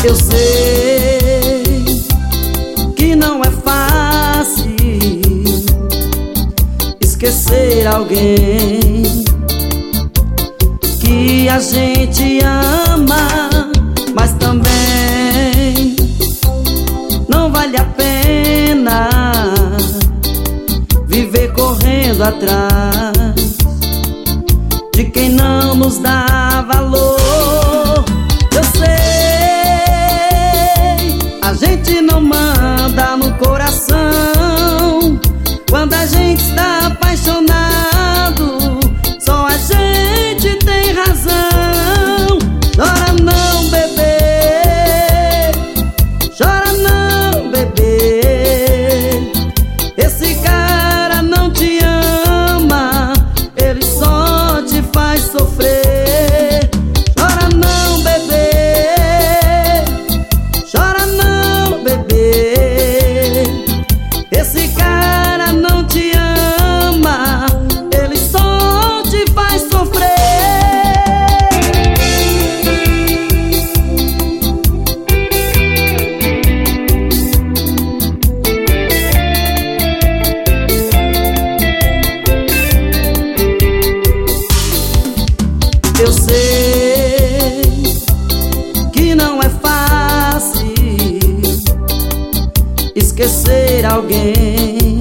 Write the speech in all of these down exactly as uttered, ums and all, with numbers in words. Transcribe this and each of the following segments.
Eu sei que não é fácil esquecer alguém que a gente ama, mas também não vale a pena viver correndo atrás de quem não nos dá valor. Eu sei, a gente não manda no coração quando a gente está apaixonado. Só a gente tem razão. Chora não, bebê, chora não, bebê. Esse cara não te ama, ele só te faz sofrer. Chora não, bebê, chora não, bebê. Esse cara não te ama, ele só te faz sofrer. Eu sei que não é fácil esquecer alguém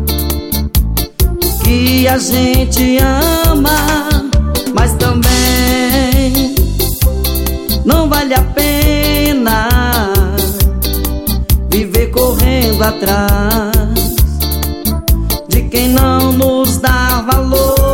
que a gente ama, mas também não vale a pena viver correndo atrás de quem não nos dá valor.